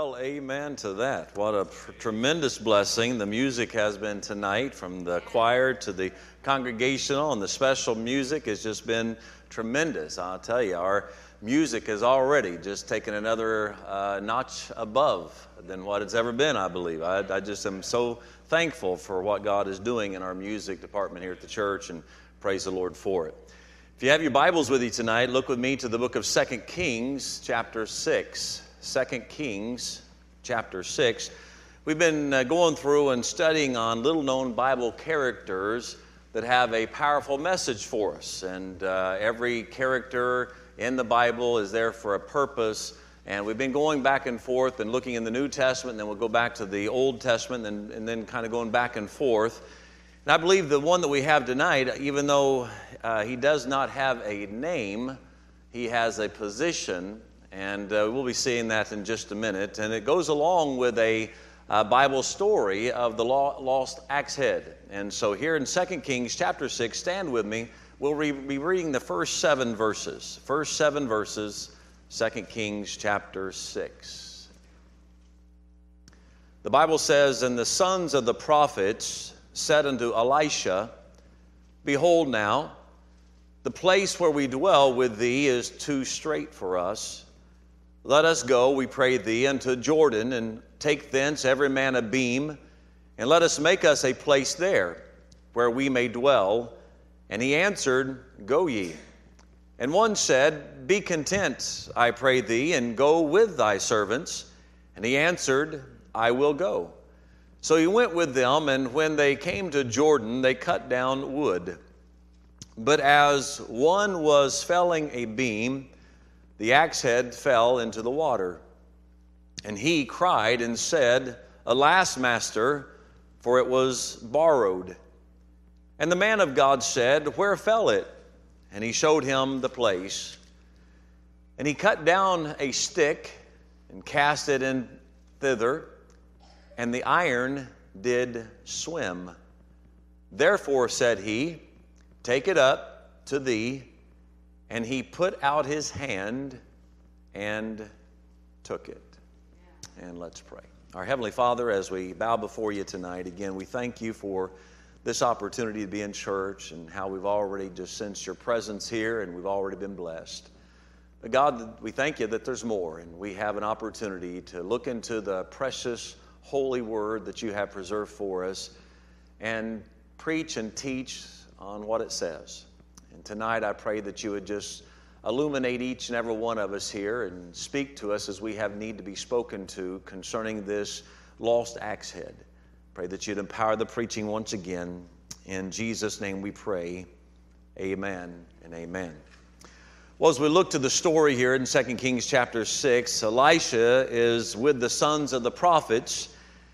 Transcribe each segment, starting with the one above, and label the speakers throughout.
Speaker 1: Well, amen to that. What a tremendous blessing the music has been tonight, from the choir to the congregational, and the special music has just been tremendous. I'll tell you, our music has already just taken another notch above than what it's ever been, I believe. I just am so thankful for what God is doing in our music department here at the church, and praise the Lord for it. If you have your Bibles with you tonight, look with me to the book of 2 Kings, chapter 6. 2 Kings, chapter 6. We've been going through and studying on little-known Bible characters that have a powerful message for us. And every character in the Bible is there for a purpose. And we've been going back and forth and looking in the New Testament, and then we'll go back to the Old Testament, and then kind of going back and forth. And I believe the one that we have tonight, even though he does not have a name, he has a position, and we'll be seeing that in just a minute. And it goes along with a Bible story of the lost axe head. And so here in 2 Kings chapter 6, stand with me. We'll be reading the first 7 verses. First 7 verses, 2 Kings chapter 6. The Bible says, "And the sons of the prophets said unto Elisha, Behold now, the place where we dwell with thee is too strait for us. Let us go, we pray thee, unto Jordan, and take thence every man a beam, and let us make us a place there, where we may dwell. And he answered, Go ye. And one said, Be content, I pray thee, and go with thy servants. And he answered, I will go. So he went with them, and when they came to Jordan, they cut down wood. But as one was felling a beam, the axe head fell into the water. And he cried and said, Alas, master, for it was borrowed. And the man of God said, Where fell it? And he showed him the place. And he cut down a stick and cast it in thither, and the iron did swim. Therefore, said he, Take it up to thee. And he put out his hand and took it. And let's pray. Our Heavenly Father, as we bow before you tonight, again, we thank you for this opportunity to be in church, and how we've already just sensed your presence here, and we've already been blessed. But God, we thank you that there's more, and we have an opportunity to look into the precious, holy word that you have preserved for us, and preach and teach on what it says. And tonight I pray that you would just illuminate each and every one of us here, and speak to us as we have need to be spoken to concerning this lost axe head. Pray that you'd empower the preaching once again. In Jesus' name we pray. Amen and amen. Well, as we look to the story here in 2 Kings chapter 6, Elisha is with the sons of the prophets,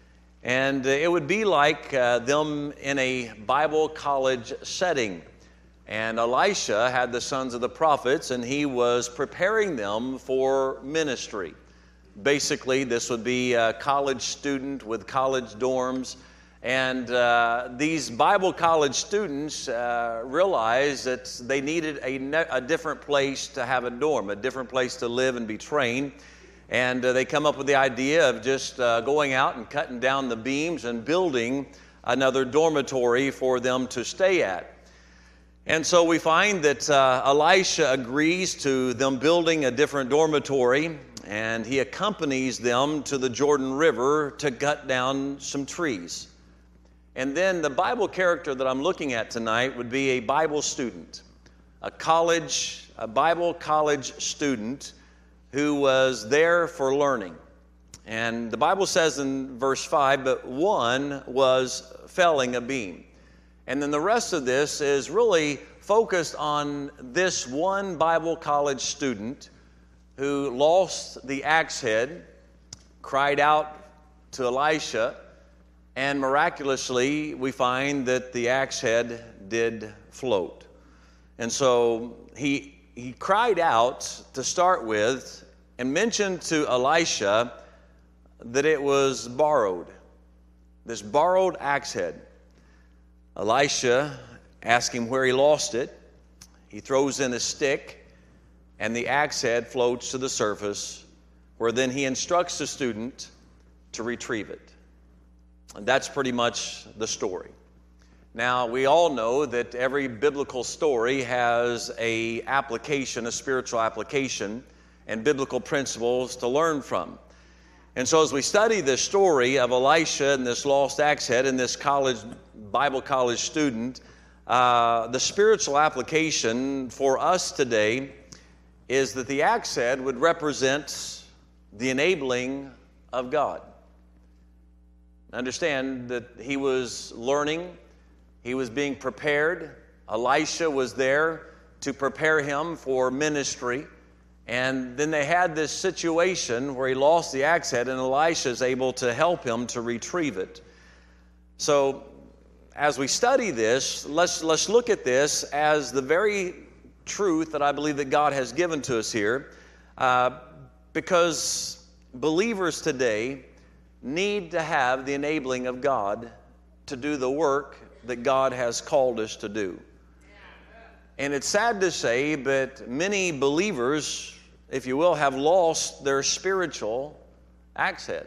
Speaker 1: and it would be like them in a Bible college setting. And Elisha had the sons of the prophets, and he was preparing them for ministry. Basically, this would be a college student with college dorms. And these Bible college students realized that they needed a different place to have a dorm, a different place to live and be trained. And they come up with the idea of just going out and cutting down the beams and building another dormitory for them to stay at. And so we find that Elisha agrees to them building a different dormitory, and he accompanies them to the Jordan River to cut down some trees. And then the Bible character that I'm looking at tonight would be a Bible student, a Bible college student who was there for learning. And the Bible says in verse 5, but one was felling a beam. And then the rest of this is really focused on this one Bible college student who lost the axe head, cried out to Elisha, and miraculously we find that the axe head did float. And so he cried out to start with and mentioned to Elisha that it was borrowed, this borrowed axe head. Elisha asked him where he lost it. He throws in a stick, and the axe head floats to the surface where then he instructs the student to retrieve it. And that's pretty much the story. Now, we all know that every biblical story has a application, a spiritual application, and biblical principles to learn from. And so as we study this story of Elisha and this lost axe head and this Bible college student, the spiritual application for us today is that the axe head would represent the enabling of God. Understand that he was learning, he was being prepared. Elisha was there to prepare him for ministry. And then they had this situation where he lost the axe head, and Elisha is able to help him to retrieve it. So as we study this, let's look at this as the very truth that I believe that God has given to us here, because believers today need to have the enabling of God to do the work that God has called us to do. And it's sad to say, but many believers, if you will, have lost their spiritual axe head.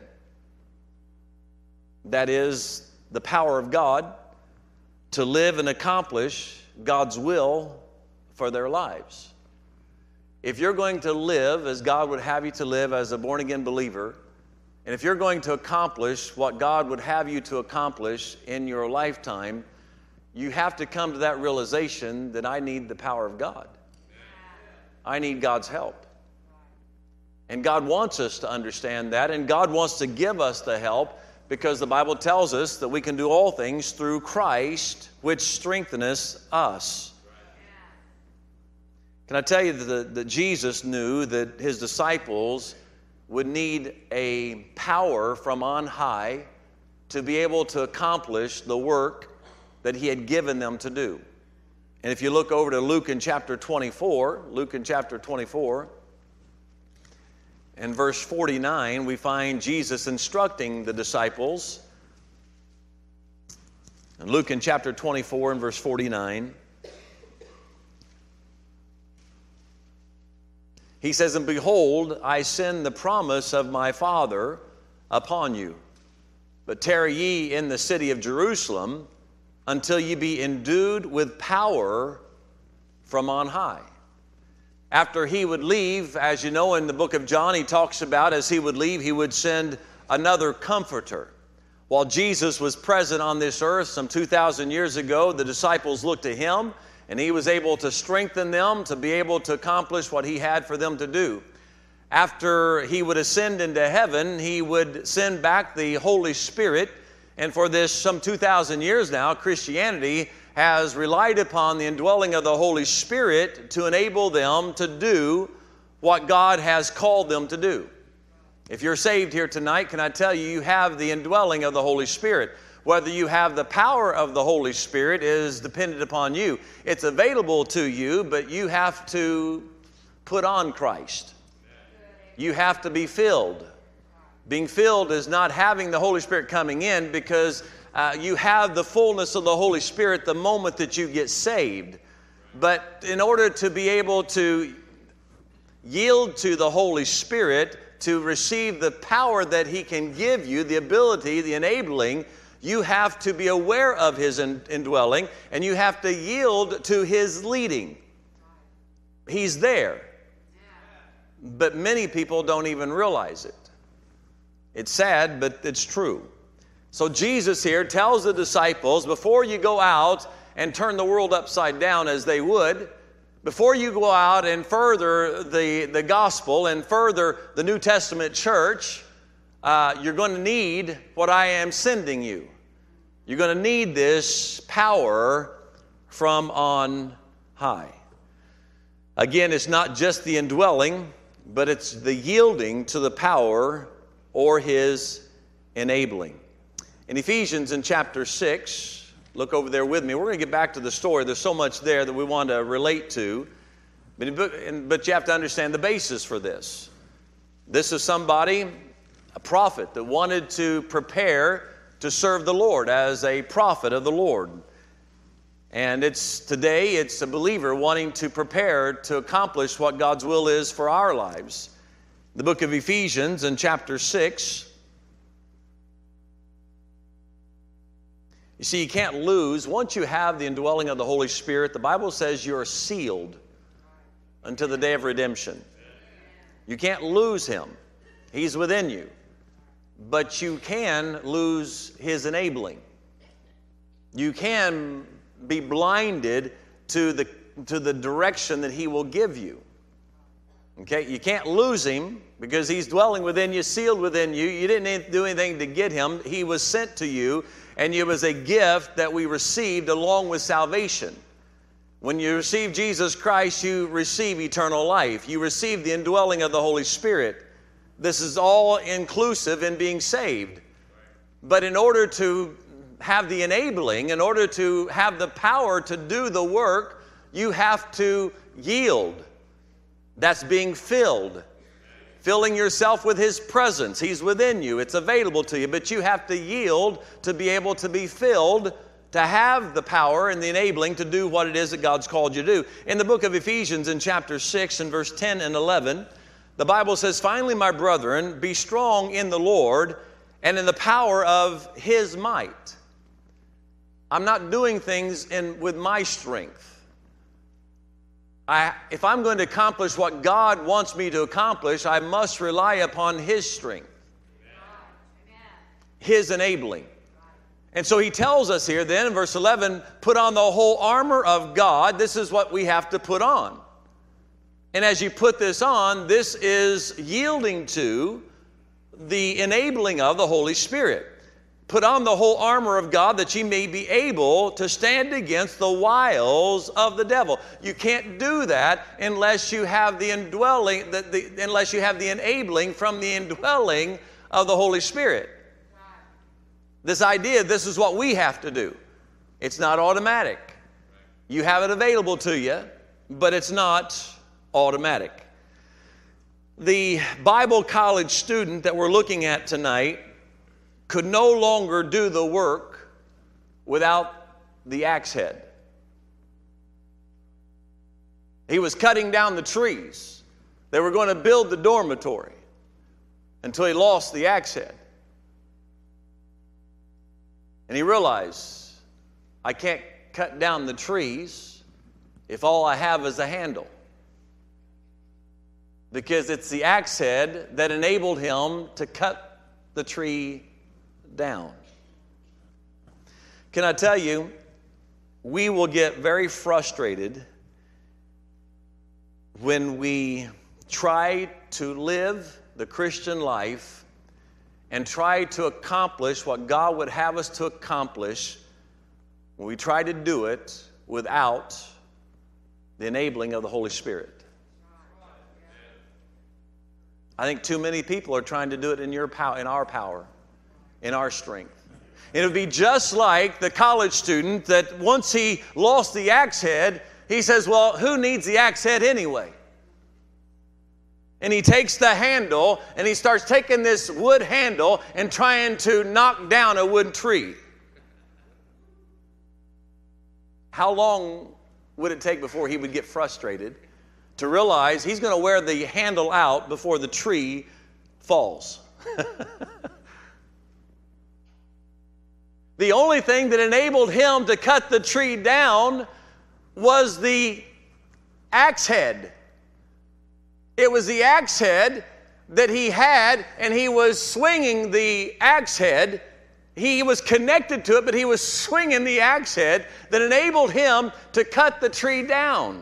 Speaker 1: That is the power of God to live and accomplish God's will for their lives. If you're going to live as God would have you to live as a born-again believer, and if you're going to accomplish what God would have you to accomplish in your lifetime, you have to come to that realization that I need the power of God. I need God's help. And God wants us to understand that, and God wants to give us the help, because the Bible tells us that we can do all things through Christ, which strengtheneth us. Can I tell you that Jesus knew that his disciples would need a power from on high to be able to accomplish the work that he had given them to do. And if you look over to Luke in chapter 24, in verse 49, we find Jesus instructing the disciples. And Luke in chapter 24 and verse 49, he says, "And behold, I send the promise of my Father upon you. But tarry ye in the city of Jerusalem until ye be endued with power from on high." After he would leave, as you know in the book of John, he talks about as he would leave, he would send another comforter. While Jesus was present on this earth some 2,000 years ago, the disciples looked to him, and he was able to strengthen them to be able to accomplish what he had for them to do. After he would ascend into heaven, he would send back the Holy Spirit. And for this some 2,000 years now, Christianity has relied upon the indwelling of the Holy Spirit to enable them to do what God has called them to do. If you're saved here tonight, can I tell you, you have the indwelling of the Holy Spirit. Whether you have the power of the Holy Spirit is dependent upon you. It's available to you, but you have to put on Christ. You have to be filled. Being filled is not having the Holy Spirit coming in, because you have the fullness of the Holy Spirit the moment that you get saved. But in order to be able to yield to the Holy Spirit, to receive the power that he can give you, the ability, the enabling, you have to be aware of his indwelling, and you have to yield to his leading. He's there. But many people don't even realize it. It's sad, but it's true. So Jesus here tells the disciples, before you go out and turn the world upside down as they would, before you go out and further the gospel and further the New Testament church, you're going to need what I am sending you. You're going to need this power from on high. Again, it's not just the indwelling, but it's the yielding to the power or his enabling. In Ephesians in chapter 6, look over there with me. We're going to get back to the story. There's so much there that we want to relate to. But you have to understand the basis for this. This is somebody, a prophet, that wanted to prepare to serve the Lord as a prophet of the Lord. And today it's a believer wanting to prepare to accomplish what God's will is for our lives. The book of Ephesians in chapter 6. You see, you can't lose. Once you have the indwelling of the Holy Spirit, the Bible says you're sealed until the day of redemption. You can't lose Him. He's within you. But you can lose His enabling. You can be blinded to the direction that He will give you. Okay, you can't lose Him because He's dwelling within you, sealed within you. You didn't do anything to get Him. He was sent to you, and it was a gift that we received along with salvation. When you receive Jesus Christ, you receive eternal life. You receive the indwelling of the Holy Spirit. This is all inclusive in being saved. But in order to have the enabling, in order to have the power to do the work, you have to yield. That's being filled. Filling yourself with His presence. He's within you. It's available to you. But you have to yield to be able to be filled, to have the power and the enabling to do what it is that God's called you to do. In the book of Ephesians in chapter 6 and verse 10 and 11, the Bible says, "Finally, my brethren, be strong in the Lord and in the power of His might." I'm not doing things with my strength. If I'm going to accomplish what God wants me to accomplish, I must rely upon His strength, His enabling. And so He tells us here then in verse 11, put on the whole armor of God. This is what we have to put on. And as you put this on, this is yielding to the enabling of the Holy Spirit. Put on the whole armor of God that ye may be able to stand against the wiles of the devil. You can't do that unless you have the indwelling, unless you have the enabling from the indwelling of the Holy Spirit. This idea, this is what we have to do. It's not automatic. You have it available to you, but it's not automatic. The Bible college student that we're looking at tonight could no longer do the work without the axe head. He was cutting down the trees. They were going to build the dormitory until he lost the axe head. And he realized, I can't cut down the trees if all I have is a handle. Because it's the axe head that enabled him to cut the tree down. Can I tell you, we will get very frustrated when we try to live the Christian life and try to accomplish what God would have us to accomplish when we try to do it without the enabling of the Holy Spirit. I think too many people are trying to do it in our power, in our strength. It would be just like the college student that once he lost the axe head, he says, well, who needs the axe head anyway? And he takes the handle and he starts taking this wood handle and trying to knock down a wood tree. How long would it take before he would get frustrated to realize he's going to wear the handle out before the tree falls? The only thing that enabled him to cut the tree down was the axe head. It was the axe head that he had, and he was swinging the axe head. He was connected to it, but he was swinging the axe head that enabled him to cut the tree down.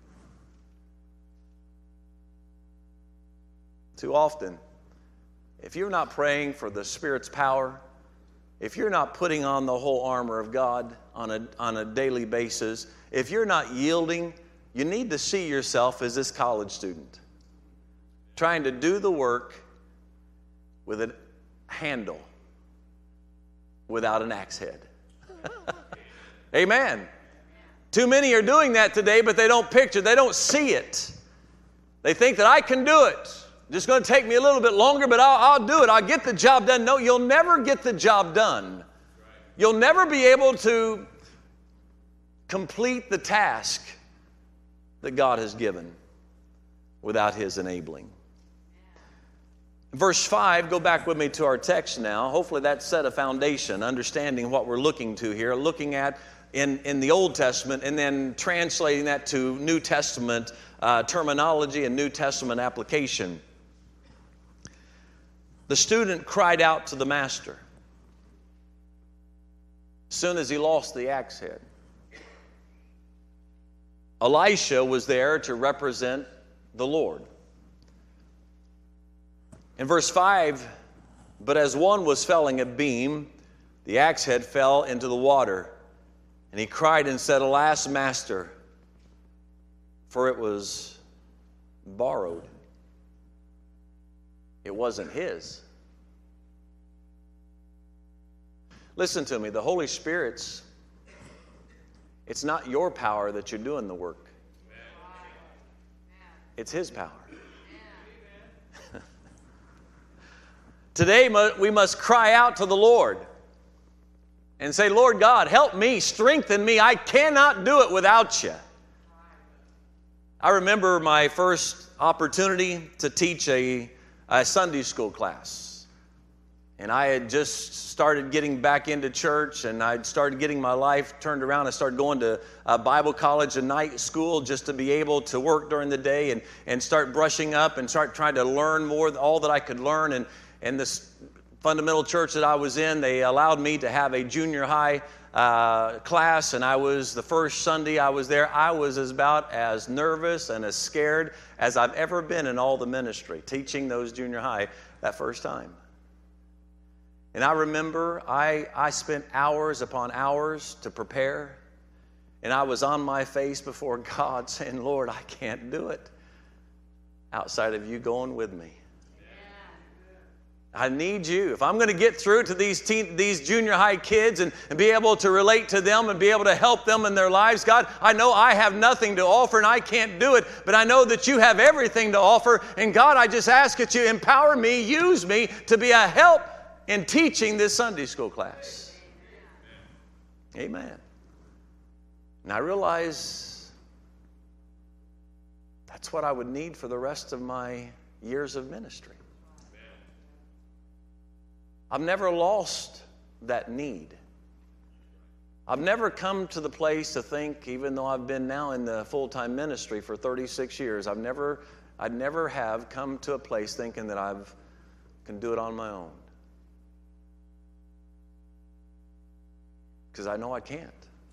Speaker 1: Too often, if you're not praying for the Spirit's power, if you're not putting on the whole armor of God on a daily basis, if you're not yielding, you need to see yourself as this college student trying to do the work with a handle without an axe head. Amen. Too many are doing that today, but they don't picture, they don't see it. They think that I can do it. Just going to take me a little bit longer, but I'll do it. I'll get the job done. No, you'll never get the job done. You'll never be able to complete the task that God has given without His enabling. Verse 5, go back with me to our text now. Hopefully that set a foundation, understanding what we're looking to here, looking at in the Old Testament and then translating that to New Testament terminology and New Testament application. The student cried out to the master as soon as he lost the axe head. Elisha was there to represent the Lord. In verse 5, but as one was felling a beam, the axe head fell into the water. And he cried and said, Alas, master, for it was borrowed. It wasn't his. Listen to me, the Holy Spirit's, it's not your power that you're doing the work. It's His power. Today we must cry out to the Lord and say, Lord God, help me, strengthen me. I cannot do it without you. I remember my first opportunity to teach a Sunday school class. And I had just started getting back into church, and I'd started getting my life turned around. I started going to Bible college and night school just to be able to work during the day and start brushing up and start trying to learn more, all that I could learn. And this fundamental church that I was in, they allowed me to have a junior high class, and I was, the first Sunday I was there, I was about as nervous and as scared as I've ever been in all the ministry, teaching those junior high that first time. And I remember I spent hours upon hours to prepare, and I was on my face before God saying, Lord, I can't do it outside of you going with me. I need you. If I'm going to get through to these junior high kids and be able to relate to them and be able to help them in their lives, God, I know I have nothing to offer and I can't do it, but I know that you have everything to offer. And God, I just ask that you empower me, use me to be a help in teaching this Sunday school class. Amen. And I realize that's what I would need for the rest of my years of ministry. I've never lost that need. I've never come to the place to think, even though I've been now in the full-time ministry for 36 years, I never have come to a place thinking that I can do it on my own. Because I know I can't.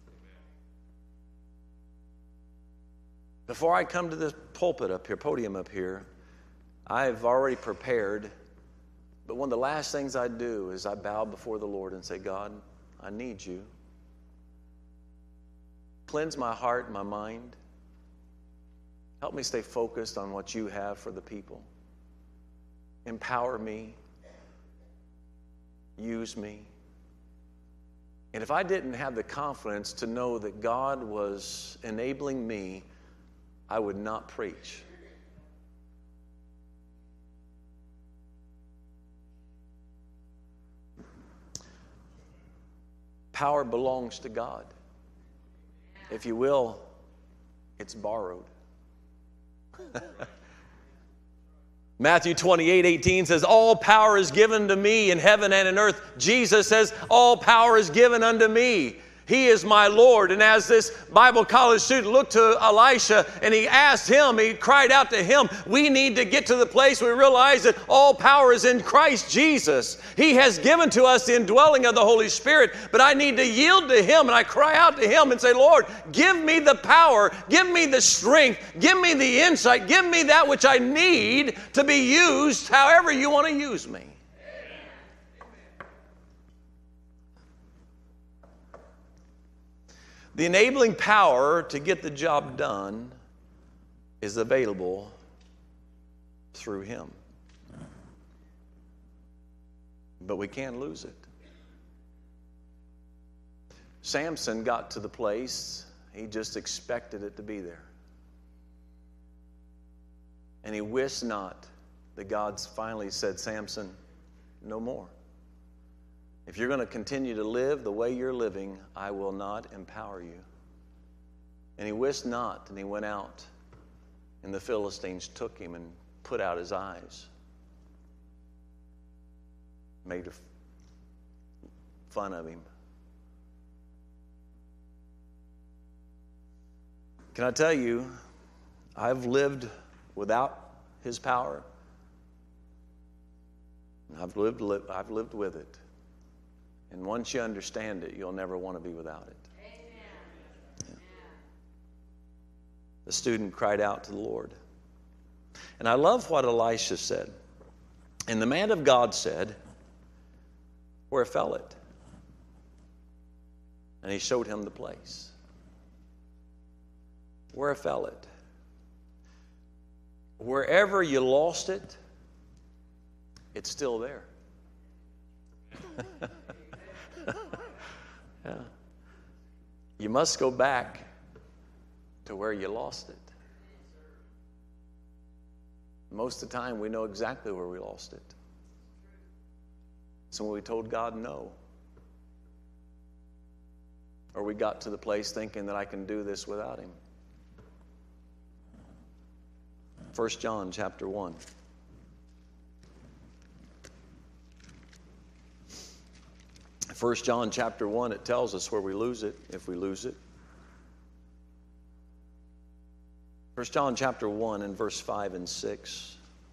Speaker 1: Before I come to this podium up here, I've already prepared. But one of the last things I do is I bow before the Lord and say, God, I need you. Cleanse my heart and my mind. Help me stay focused on what you have for the people. Empower me. Use me. And if I didn't have the confidence to know that God was enabling me, I would not preach. Power belongs to God. If you will, it's borrowed. Matthew 28:18 says, all power is given to me in heaven and in earth. Jesus says, all power is given unto me. He is my Lord. And as this Bible college student looked to Elisha and he asked him, he cried out to him, we need to get to the place where we realize that all power is in Christ Jesus. He has given to us the indwelling of the Holy Spirit, but I need to yield to Him, and I cry out to Him and say, Lord, give me the power, give me the strength, give me the insight, give me that which I need to be used however you want to use me. The enabling power to get the job done is available through Him. But we can't lose it. Samson got to the place, he just expected it to be there. And he wished not that God finally said, Samson, no more. If you're going to continue to live the way you're living, I will not empower you. And he wished not, and he went out, and the Philistines took him and put out his eyes. made fun of him. Can I tell you, I've lived without his power. I've lived with it. And once you understand it, you'll never want to be without it. Yeah. The student cried out to the Lord. And I love what Elisha said. And the man of God said, "Where fell it?" And he showed him the place. Where fell it? Wherever you lost it, it's still there. Yeah. You must go back to where you lost it. Most of the time, we know exactly where we lost it. So when we told God no, or we got to the place thinking that I can do this without Him. 1 John chapter 1. 1 John chapter 1, it tells us where we lose it, if we lose it. 1 John chapter 1 and verse 5 and 6.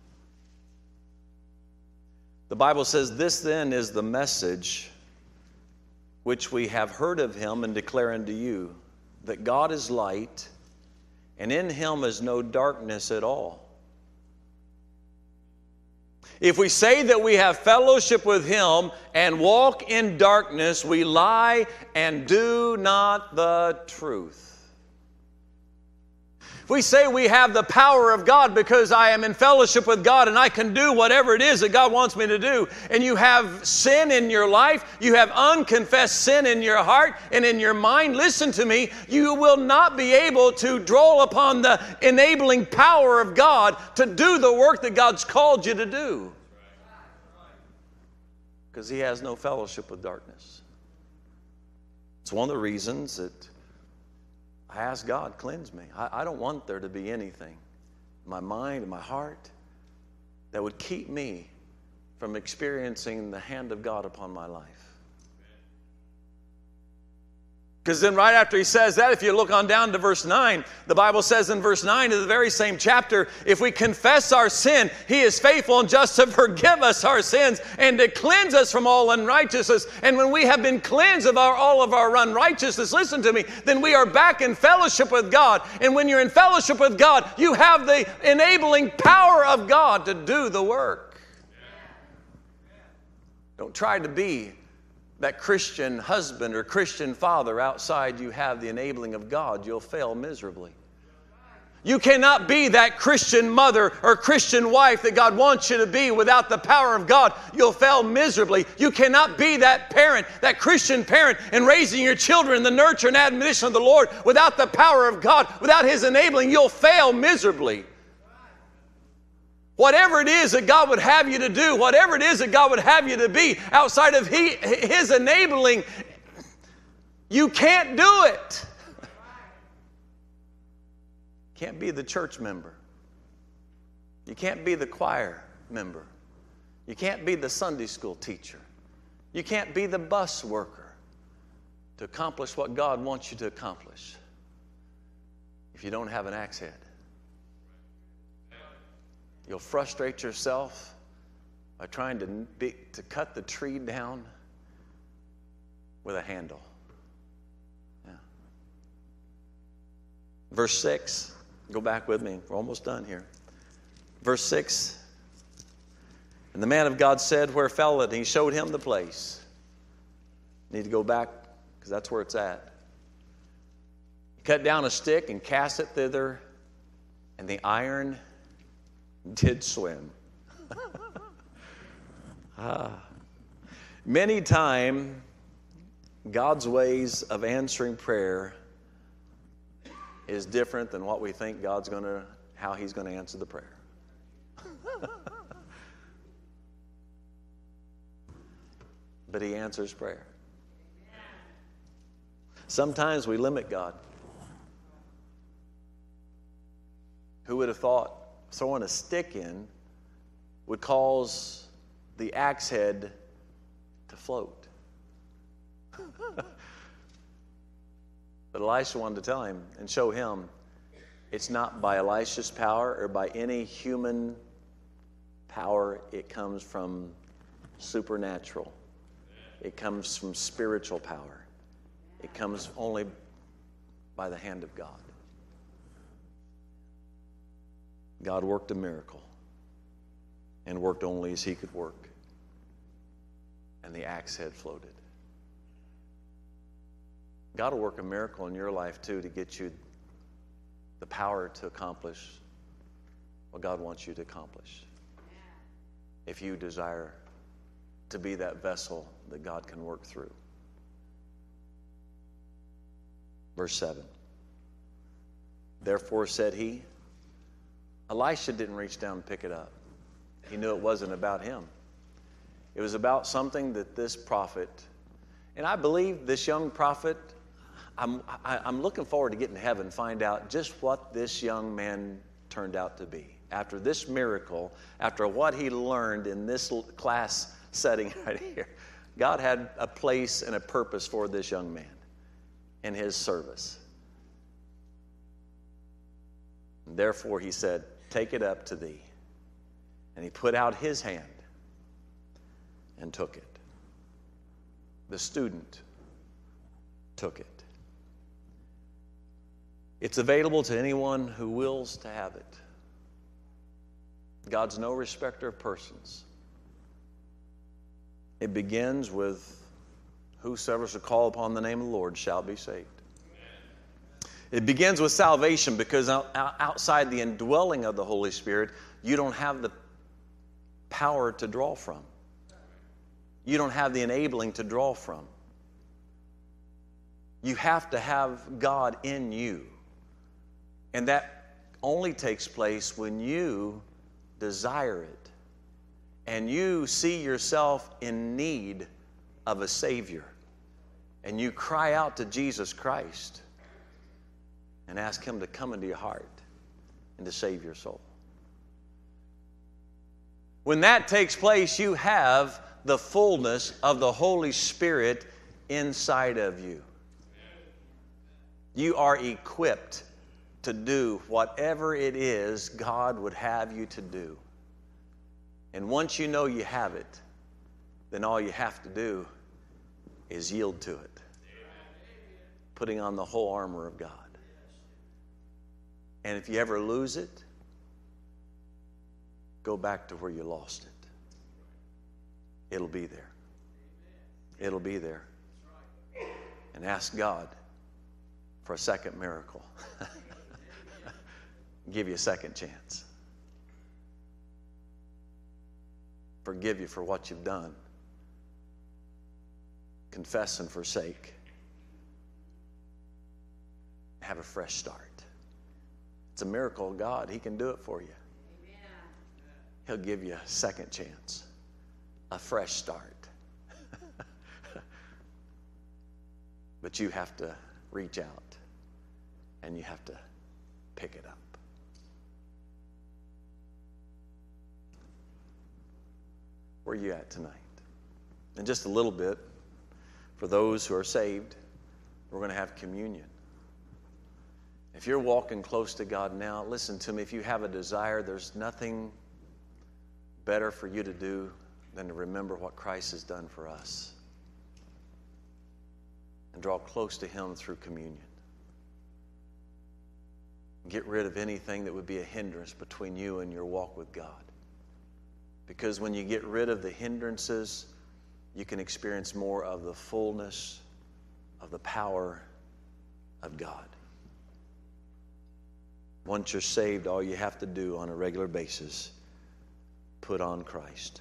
Speaker 1: The Bible says, "This then is the message which we have heard of Him and declare unto you, that God is light, and in Him is no darkness at all. If we say that we have fellowship with Him and walk in darkness, we lie and do not the truth." If we say we have the power of God because I am in fellowship with God and I can do whatever it is that God wants me to do, and you have sin in your life, you have unconfessed sin in your heart and in your mind, listen to me, you will not be able to draw upon the enabling power of God to do the work that God's called you to do. Because He has no fellowship with darkness. It's one of the reasons that I ask God, cleanse me. I don't want there to be anything in my mind and my heart that would keep me from experiencing the hand of God upon my life. Because then right after he says that, if you look on down to verse 9, the Bible says in verse 9 of the very same chapter, if we confess our sin, He is faithful and just to forgive us our sins and to cleanse us from all unrighteousness. And when we have been cleansed of all of our unrighteousness, listen to me, then we are back in fellowship with God. And when you're in fellowship with God, you have the enabling power of God to do the work. Don't try to be that Christian husband or Christian father outside you have the enabling of God. You'll fail miserably. You cannot be that Christian mother or Christian wife that God wants you to be without the power of God. You'll fail miserably. You cannot be that parent, that Christian parent, and raising your children in the nurture and admonition of the Lord without the power of God, without His enabling. You'll fail miserably. Whatever it is that God would have you to do, whatever it is that God would have you to be, outside of His enabling, you can't do it. You can't be the church member. You can't be the choir member. You can't be the Sunday school teacher. You can't be the bus worker to accomplish what God wants you to accomplish if you don't have an axe head. You'll frustrate yourself by trying to cut the tree down with a handle. Yeah. Verse 6, go back with me. We're almost done here. Verse 6, and the man of God said, "Where fell it?" And He showed him the place. You need to go back because that's where it's at. He cut down a stick and cast it thither, and the iron did swim. Many times, God's ways of answering prayer is different than what we think how He's going to answer the prayer. But He answers prayer. Sometimes we limit God. Who would have thought throwing a stick in would cause the axe head to float. But Elisha wanted to tell him and show him it's not by Elisha's power or by any human power. It comes from supernatural. It comes from spiritual power. It comes only by the hand of God. God worked a miracle and worked only as he could work. And the axe head floated. God will work a miracle in your life too to get you the power to accomplish what God wants you to accomplish. If you desire to be that vessel that God can work through. Verse 7. Therefore said he, Elisha didn't reach down and pick it up. He knew it wasn't about him. It was about something that this prophet, and I believe this young prophet, I'm looking forward to getting to heaven and find out just what this young man turned out to be. After this miracle, after what he learned in this class setting right here, God had a place and a purpose for this young man in his service. And therefore, he said, take it up to thee. And he put out his hand and took it. The student took it. It's available to anyone who wills to have it. God's no respecter of persons. It begins with whosoever shall call upon the name of the Lord shall be saved. It begins with salvation because outside the indwelling of the Holy Spirit, you don't have the power to draw from. You don't have the enabling to draw from. You have to have God in you. And that only takes place when you desire it and you see yourself in need of a Savior and you cry out to Jesus Christ and ask Him to come into your heart and to save your soul. When that takes place, you have the fullness of the Holy Spirit inside of you. You are equipped to do whatever it is God would have you to do. And once you know you have it, then all you have to do is yield to it. Putting on the whole armor of God. And if you ever lose it, go back to where you lost it. It'll be there. It'll be there. And ask God for a second miracle. Give you a second chance. Forgive you for what you've done. Confess and forsake. Have a fresh start. It's a miracle of God. He can do it for you. Amen. He'll give you a second chance. A fresh start. But you have to reach out and you have to pick it up. Where are you at tonight? In just a little bit, for those who are saved, we're going to have communion. If you're walking close to God now, listen to me. If you have a desire, there's nothing better for you to do than to remember what Christ has done for us and draw close to Him through communion. Get rid of anything that would be a hindrance between you and your walk with God. Because when you get rid of the hindrances, you can experience more of the fullness of the power of God. Once you're saved, all you have to do on a regular basis, put on Christ.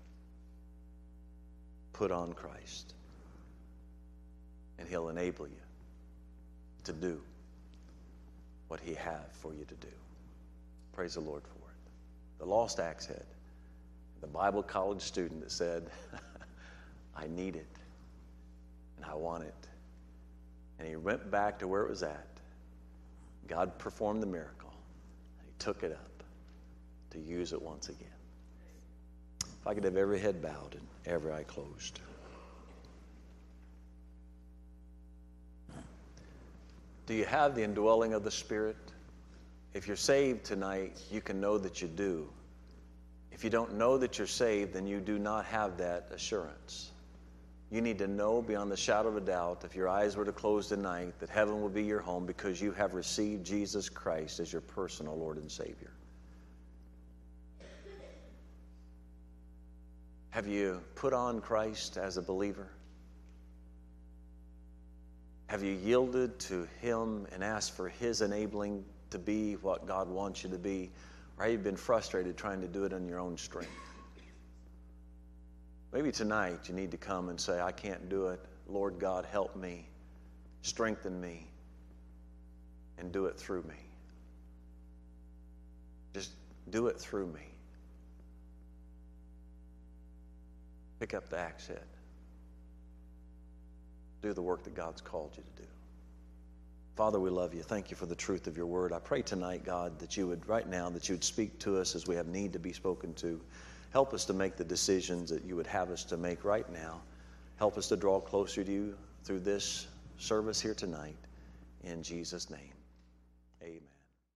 Speaker 1: Put on Christ. And He'll enable you to do what He has for you to do. Praise the Lord for it. The lost axe head. The Bible college student that said, I need it and I want it. And he went back to where it was at. God performed the miracle. And He took it up to use it once again. If I could have every head bowed and every eye closed. Do you have the indwelling of the Spirit? If you're saved tonight, you can know that you do. If you don't know that you're saved, then you do not have that assurance. You need to know beyond the shadow of a doubt, if your eyes were to close tonight, that heaven will be your home because you have received Jesus Christ as your personal Lord and Savior. Have you put on Christ as a believer? Have you yielded to Him and asked for His enabling to be what God wants you to be? Or have you been frustrated trying to do it on your own strength? Maybe tonight you need to come and say, I can't do it. Lord God, help me, strengthen me, and do it through me. Just do it through me. Pick up the axe head. Do the work that God's called you to do. Father, we love you. Thank you for the truth of your word. I pray tonight, God, that you would, right now, that you would speak to us as we have need to be spoken to. Help us to make the decisions that you would have us to make right now. Help us to draw closer to you through this service here tonight. In Jesus' name, amen.